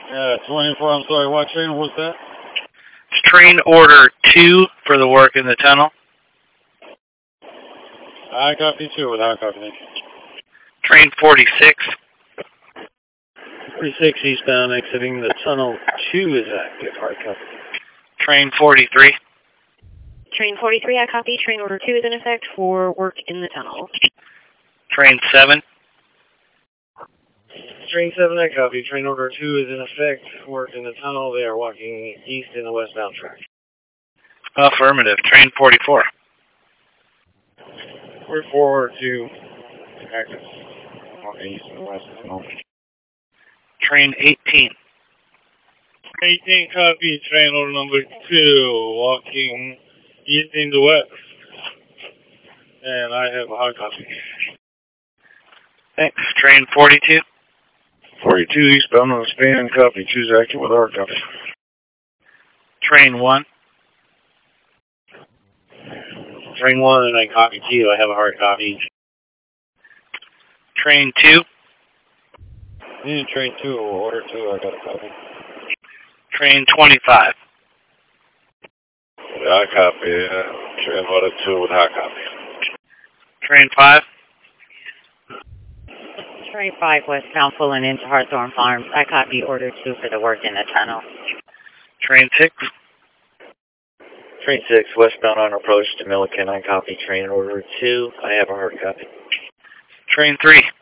24, I'm sorry, what train was that? It's train order 2 for the work in the tunnel. I copy 2 with hard copy. Train 46. 46 eastbound exiting the tunnel 2 is active, hard copy. Train 43. Train 43, I copy. Train order 2 is in effect for work in the tunnel. Train 7. Train 7, I copy. Train order 2 is in effect for work in the tunnel. They are walking east in the westbound track. Affirmative. Train 44. We're forward to active. Walking east in the westbound. Train 18. 18, copy. Train order number 2, walking east in the west. And I have a hard copy. Thanks. Train 42. 42 eastbound on the span, copy. Choose active with hard copy. Train 1. Train 1, and I copy 2. I have a hard copy. Train 2. And train 2, order 2, I got a copy. Train 25. I copy. Train order 2 with hard copy. Train 5. Train 5, westbound pulling into Hawthorne Farms. I copy order 2 for the work in the tunnel. Train 6. Train 6, westbound on approach to Milliken. I copy train order 2. I have a hard copy. Train 3.